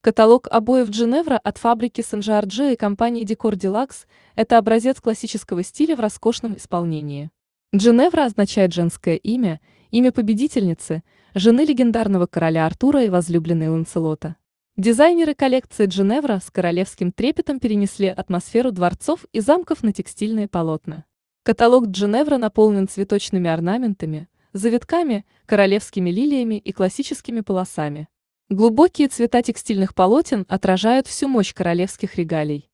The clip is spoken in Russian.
Каталог обоев Джиневра от фабрики Сен-Жорджи и компании Decor Deluxe – это образец классического стиля в роскошном исполнении. Джиневра означает женское имя, имя победительницы, жены легендарного короля Артура и возлюбленной Ланселота. Дизайнеры коллекции Джиневра с королевским трепетом перенесли атмосферу дворцов и замков на текстильные полотна. Каталог Джиневра наполнен цветочными орнаментами, завитками, королевскими лилиями и классическими полосами. Глубокие цвета текстильных полотен отражают всю мощь королевских регалий.